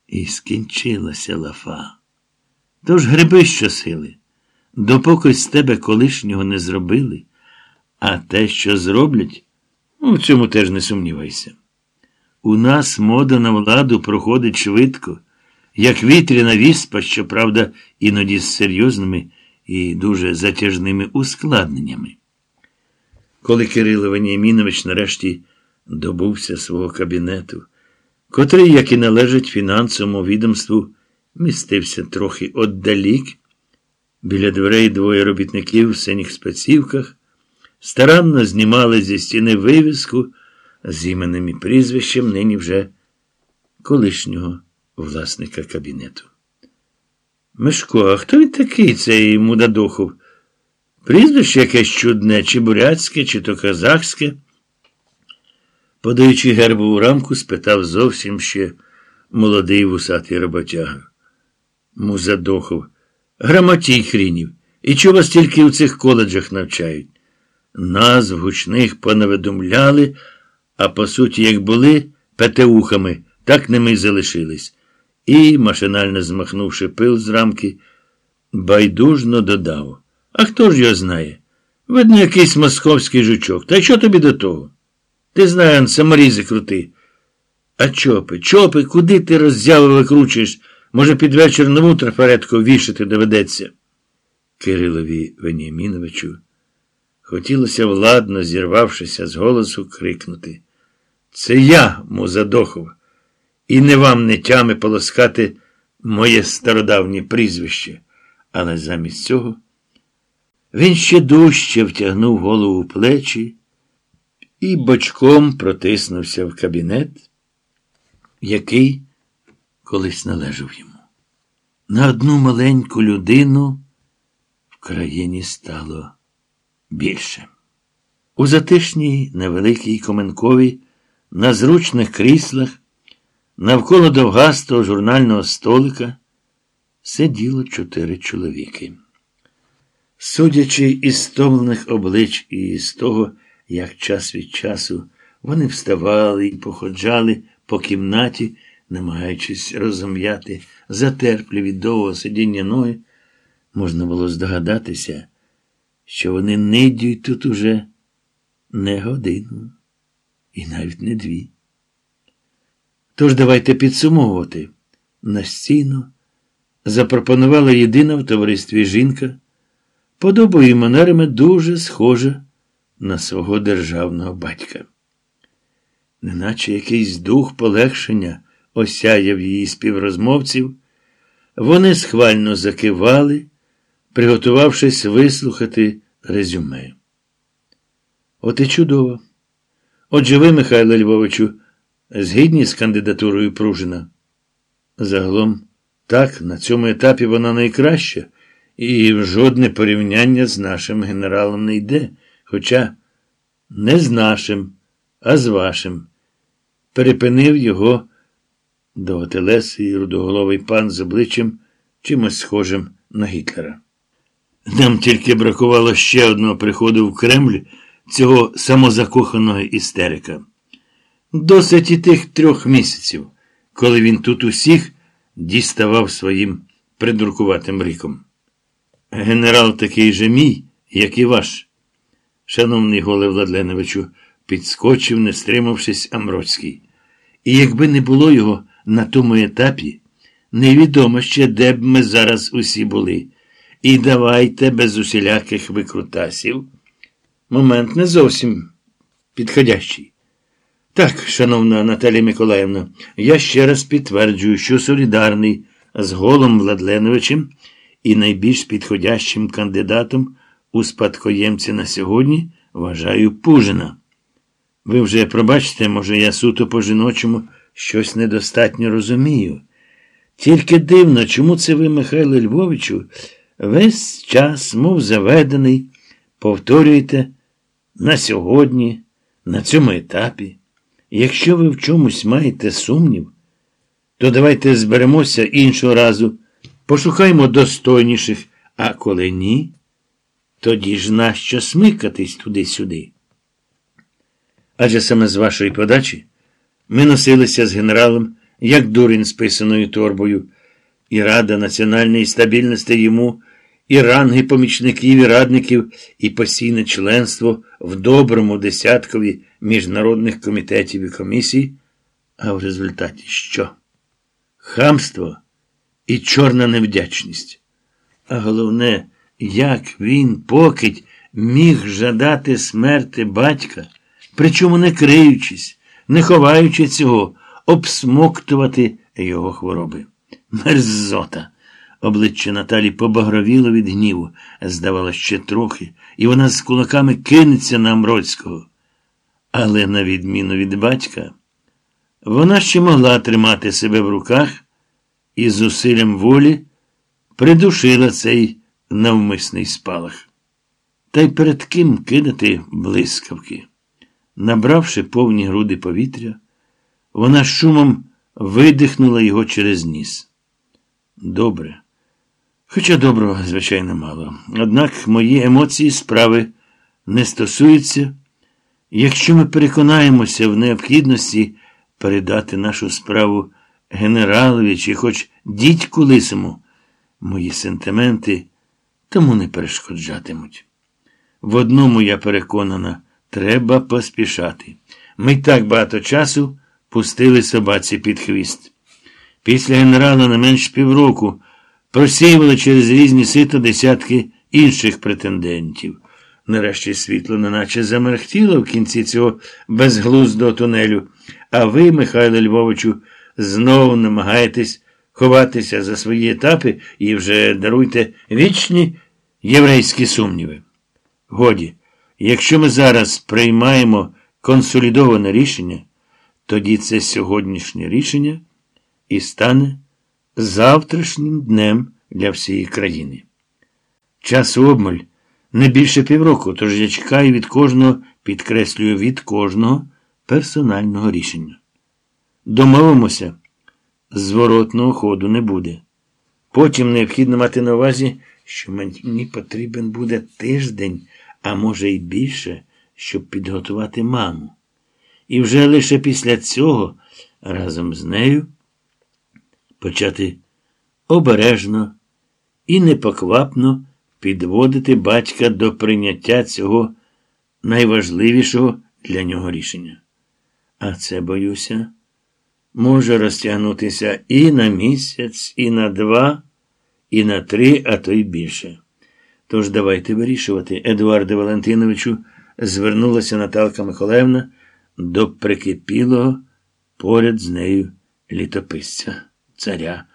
І скінчилася лафа. Тож гриби щосили, допоки з тебе колишнього не зробили, а те, що зроблять, в цьому теж не сумнівайся. У нас мода на владу проходить швидко, як вітряна віспа, щоправда, іноді з серйозними і дуже затяжними ускладненнями. Коли Кирило Веніамінович нарешті добувся свого кабінету, котрий, як і належить фінансовому відомству, містився трохи отдалік, біля дверей двоє робітників в синіх спецівках старанно знімали зі стіни вивіску з іменем і прізвищем нині вже колишнього власника кабінету. Мишко, а хто він такий, цей Мудадохов? Прізвище якесь чудне, чи бурятське, чи то казахське? Подаючи гербову рамку, спитав зовсім ще молодий вусатий роботяга. Музадохов. Грамотій хрінів. І чого вас тільки у цих коледжах навчають? Назв гучних понавидумляли, а по суті, як були петеухами, так ними й залишились. І, машинально змахнувши пил з рамки, байдужно додав. А хто ж його знає? Видно, якийсь московський жучок. Та що тобі до того? Ти знаєш, саморізи крути. А чопи, куди ти роззяви викручуєш? Може, під вечір нову трафаретку вішати доведеться? Кирилові Веніаміновичу хотілося владно, зірвавшися з голосу, крикнути. Це я, Музадохов, і не вам не тями полоскати моє стародавнє прізвище. Але замість цього він ще дужче втягнув голову в плечі і бочком протиснувся в кабінет, який колись належав йому. На одну маленьку людину в країні стало більше. У затишній, невеликій Коменковій, на зручних кріслах, навколо довгастого журнального столика сиділо 4 чоловіки. Судячи із стомлених облич і з того, як час від часу вони вставали і походжали по кімнаті, намагаючись розум'яти затерплі від довгого сидіння ноги, можна було здогадатися, що вони нидють тут уже не годину і навіть не 2. Тож давайте підсумовувати. Настійно запропонувала єдина в товаристві жінка, подобою і манерами дуже схожа на свого державного батька. Неначе якийсь дух полегшення осяяв її співрозмовців, вони схвально закивали, приготувавшись вислухати резюме. От і чудово. Отже ви, Михайло Львовичу, згідні з кандидатурою Пружина? Загалом, так, на цьому етапі вона найкраща, і в жодне порівняння з нашим генералом не йде, хоча не з нашим, а з вашим. Перепинив його довготелесий рудоголовий пан з обличчям чимось схожим на Гітлера. Нам тільки бракувало ще одного приходу в Кремль цього самозакоханого істерика. Досить і тих 3 місяців, коли він тут усіх діставав своїм придуркуватим риком. Генерал такий же мій, як і ваш. Шановний Голе Владленовичу, підскочив, не стримавшись, Амроцький. І якби не було його на тому етапі, невідомо ще, де б ми зараз усі були. І давайте без усіляких викрутасів. Момент не зовсім підходящий. Так, шановна Наталія Миколаївна, я ще раз підтверджую, що солідарний з Голом Владленовичем і найбільш підходящим кандидатом у спадкоємці на сьогодні вважаю Пужина. Ви вже пробачте, може, я суто по-жіночому щось недостатньо розумію. Тільки дивно, чому це ви, Михайло Львовичу, весь час, мов заведений, повторюєте на сьогодні, на цьому етапі. Якщо ви в чомусь маєте сумнів, то давайте зберемося іншого разу, пошукаймо достойніших, а коли ні, тоді ж нащо смикатись туди-сюди. Адже саме з вашої подачі ми носилися з генералом як дурень з писаною торбою, і Рада національної стабільності йому, і ранги помічників і радників, і постійне членство в доброму десяткові міжнародних комітетів і комісій. А в результаті що? Хамство і чорна невдячність. А головне, як він, покидь, міг жадати смерти батька, причому не криючись, не ховаючи цього, обсмоктувати його хвороби. Мерзота! Обличчя Наталі побагровіло від гніву. Здавалося, ще трохи, і вона з кулаками кинеться на Амроцького. Але, на відміну від батька, вона ще могла тримати себе в руках і з зусиллям волі придушила цей навмисний спалах. Та й перед ким кидати блискавки? Набравши повні груди повітря, вона шумом видихнула його через ніс. Добре. Хоча доброго, звичайно, мало. Однак мої емоції справи не стосуються. Якщо ми переконаємося в необхідності передати нашу справу генералові чи хоч дідьку лисому, мої сентименти тому не перешкоджатимуть. В одному я переконана, треба поспішати. Ми й так багато часу пустили собаці під хвіст. Після генерала не менш півроку просіювали через різні сито десятки інших претендентів. Нарешті світло неначе замерехтіло в кінці цього безглуздого тунелю, а ви, Михайло Львовичу, знову намагаєтесь ховатися за свої етапи і вже даруйте вічні єврейські сумніви. Годі, якщо ми зараз приймаємо консолідоване рішення, тоді це сьогоднішнє рішення і стане завтрашнім днем для всієї країни. Часу обмаль не більше півроку, тож я чекаю від кожного, підкреслюю, від кожного персонального рішення. Домовимося, зворотного ходу не буде. Потім необхідно мати на увазі, що мені потрібен буде тиждень, а може й більше, щоб підготувати маму. І вже лише після цього, разом з нею, почати обережно і непоквапно підводити батька до прийняття цього найважливішого для нього рішення. А це, боюся, може розтягнутися і на місяць, і на 2, і на 3, а то й більше. Тож давайте вирішувати, Едуарде Валентиновичу, звернулася Наталка Миколаївна до прикипілого поряд з нею літописця, царя